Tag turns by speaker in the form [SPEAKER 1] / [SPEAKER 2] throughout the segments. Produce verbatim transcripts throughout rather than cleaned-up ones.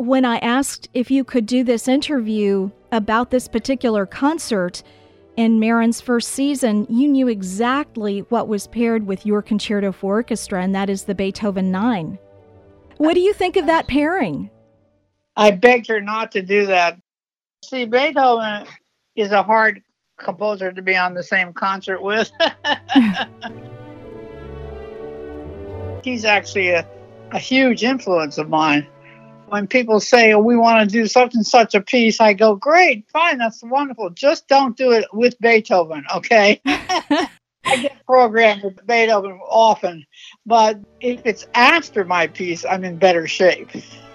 [SPEAKER 1] when I asked if you could do this interview about this particular concert in Marin's first season, you knew exactly what was paired with your concerto for orchestra, and that is the Beethoven Nine. What do you think of that pairing?
[SPEAKER 2] I begged her not to do that. See, Beethoven is a hard composer to be on the same concert with. He's actually a, a huge influence of mine. When people say, oh, we want to do such and such a piece, I go, great, fine, that's wonderful. Just don't do it with Beethoven, okay? I get programmed with Beethoven often, but if it's after my piece, I'm in better shape.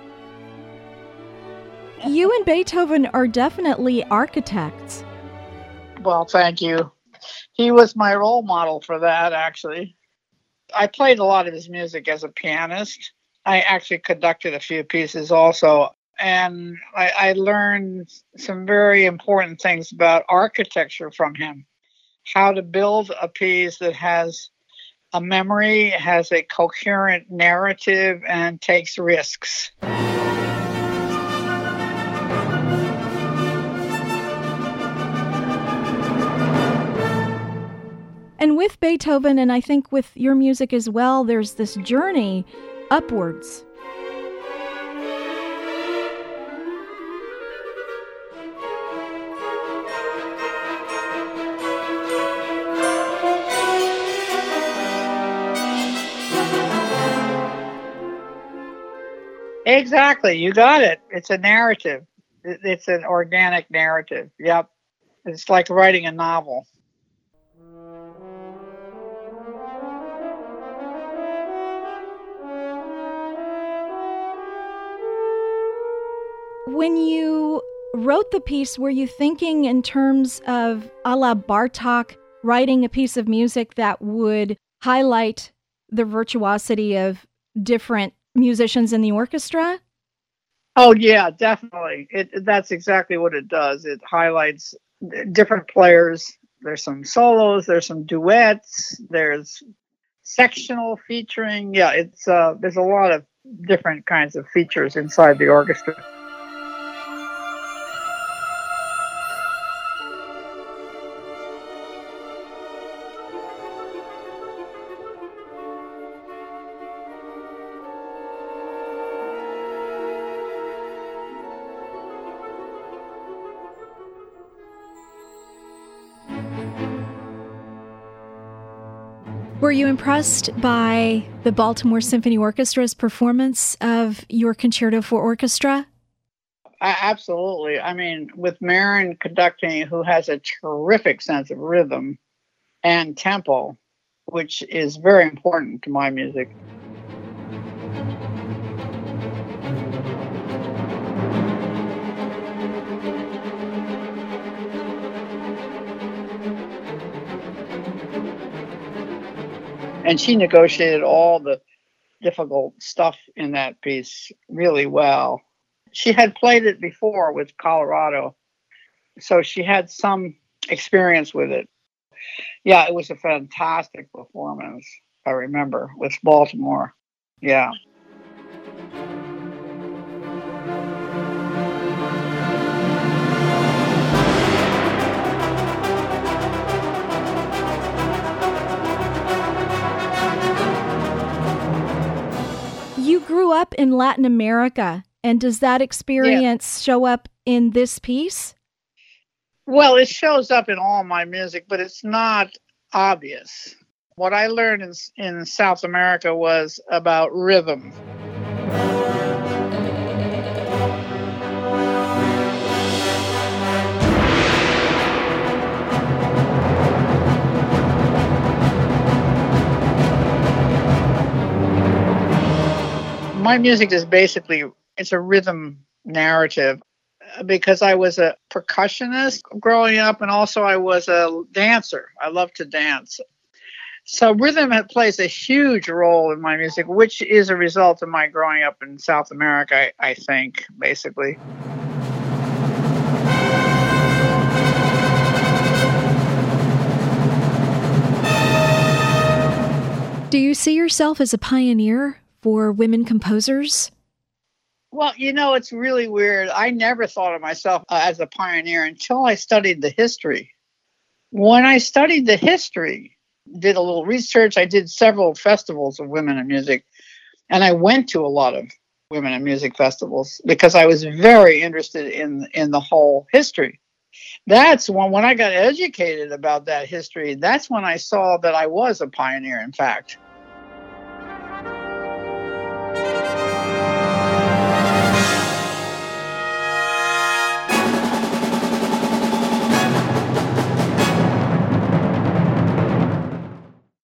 [SPEAKER 1] You and Beethoven are definitely architects.
[SPEAKER 2] Well, thank you. He was my role model for that, actually. I played a lot of his music as a pianist. I actually conducted a few pieces also, and I, I learned some very important things about architecture from him. How to build a piece that has a memory, has a coherent narrative, and takes risks.
[SPEAKER 1] And with Beethoven, and I think with your music as well, there's this journey upwards.
[SPEAKER 2] Exactly, you got it. It's a narrative. It's an organic narrative. Yep. It's like writing a novel.
[SPEAKER 1] When you wrote the piece, were you thinking in terms of a la Bartók, writing a piece of music that would highlight the virtuosity of different musicians in the orchestra?
[SPEAKER 2] Oh, yeah, definitely. It, that's exactly what it does. It highlights different players. There's some solos, there's some duets, there's sectional featuring. Yeah, it's uh, there's a lot of different kinds of features inside the orchestra.
[SPEAKER 1] Were you impressed by the Baltimore Symphony Orchestra's performance of your concerto for orchestra?
[SPEAKER 2] Absolutely. I mean, with Marin conducting, who has a terrific sense of rhythm and tempo, which is very important to my music. And she negotiated all the difficult stuff in that piece really well. She had played it before with Colorado, so she had some experience with it. Yeah, it was a fantastic performance, I remember, with Baltimore. Yeah.
[SPEAKER 1] You grew up in Latin America, and does that experience yeah. show up in this piece?
[SPEAKER 2] Well, it shows up in all my music, but it's not obvious. What I learned in, in South America was about rhythm. My music is basically, it's a rhythm narrative because I was a percussionist growing up, and also I was a dancer. I love to dance. So rhythm plays a huge role in my music, which is a result of my growing up in South America, I, I think, basically.
[SPEAKER 1] Do you see yourself as a pioneer for women composers?
[SPEAKER 2] Well, you know, it's really weird. I never thought of myself uh, as a pioneer until I studied the history. When I studied the history, did a little research, I did several festivals of women in music, and I went to a lot of women in music festivals because I was very interested in in the whole history. That's when when I got educated about that history, that's when I saw that I was a pioneer, in fact.